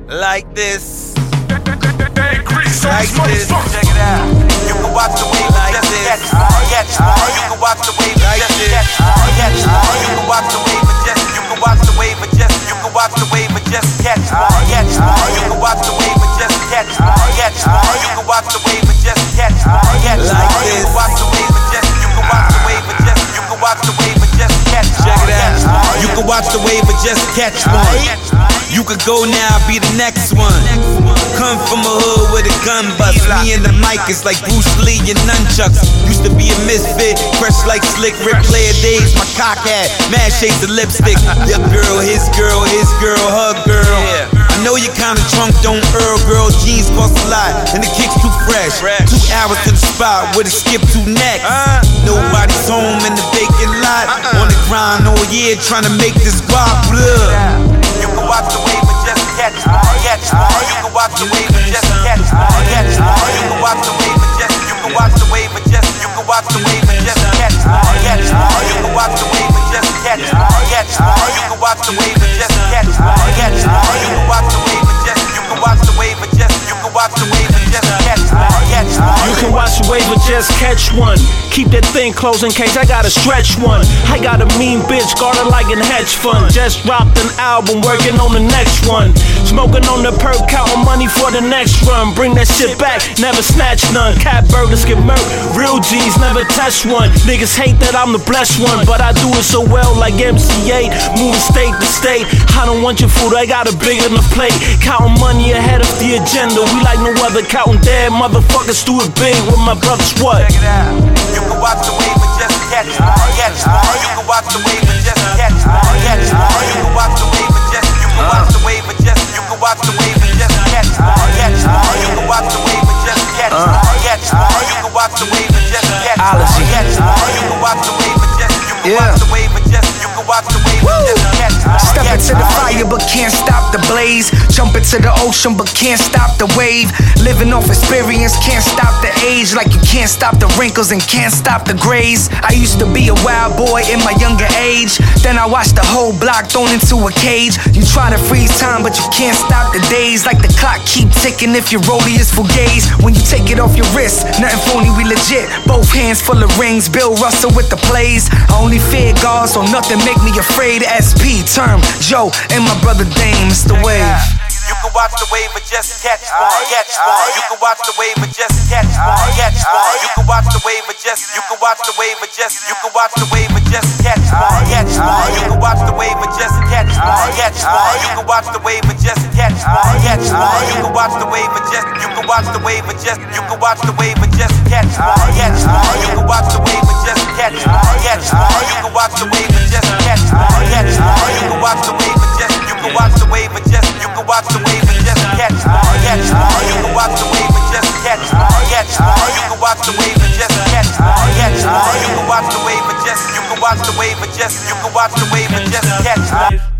Like this. Like this. Check it out. You can watch the wave like this. You can watch the wave like this. You can watch the wave just. You can watch the wave just. You can watch the wave just catch. You can watch the wave just catch. You can watch the wave just catch. Like this. You can watch the wave just. You can watch the wave just. You can watch the wave just catch. Check it out. You can watch the wave just catch one. You could go now, be the next one. Come from a hood with a gun bust. Me and the mic is like Bruce Lee and nunchucks. Used to be a misfit, fresh like Slick Rick Flair days. My cock had mad shades of lipstick. Your girl, his girl, her girl. I know you kinda drunk, don't girl. Jeans cost a lot, and the kicks too fresh. 2 hours to the spot, where the skip to next. Nobody's home in the vacant lot. On the grind all year, trying to make this guap. You can watch the wave and just catch. You can watch the wave and just catch. You can watch the wave and just. You can watch the wave and just. You can watch the wave and just catch. You can watch the wave and just catch. You can watch the wave and just catch. You can watch the wave and just. You can watch the wave and just. You can watch the wave and just catch. You can watch the wave or just catch one. Keep that thing close in case I gotta stretch one. I got a mean bitch guarded like an hedge fund. Just dropped an album, working on the next one. Smoking on the perk, counting money for the next run. Bring that shit back, never snatch none. Cat burgers get murked, real G's never touch one. Niggas hate that I'm the blessed one, but I do it so well like MCA. Moving state to state. I don't want your food, I got a big enough plate. Counting money ahead of the agenda. We like no other, counting dead motherfuckers do it big with my brothers. What? Check it out. You can watch the wave and just catch. You can watch the wave and just catch. You can watch the wave and just. You can watch the wave and just. You can watch the wave and just catch. You can watch the wave and just catch. You can watch the wave and just catch. You can watch the wave and just. You can watch the wave and just. You can watch the wave and just catch. Step into the fire but can't stop the blaze. Jump into the ocean but can't stop the wave. Living off experience, can't stop the age. Like you can't stop the wrinkles and can't stop the grays. I used to be a wild boy in my younger age. Then I watched the whole block thrown into a cage. You try to freeze time but you can't stop the days. Like the clock keep ticking if your rollie is fugazi. When you take it off your wrist, nothing phony, we legit. Both hands full of rings, Bill Russell with the plays. I only fear God so nothing make me afraid. SP, Term, Joe, and my brother Dame, it's the wave. You can watch the wave and just catch one. You can watch the wave and just catch one. You can watch the wave and just. You can watch the wave and just. You can watch the wave and just catch one. You can watch the wave and just catch one. You can watch the wave and just catch one. You can watch the wave and just. You can watch the wave and just. You can watch the wave and just catch one. You can watch the wave and just catch one. You can watch the wave and just catch one. You can watch the wave and just. You can watch the wave and just. You can watch the wave and just catch. You can watch the wave and just catch. You can watch the wave and just catch. You can watch the wave and just. You can watch the wave and just. You can watch the wave and just catch.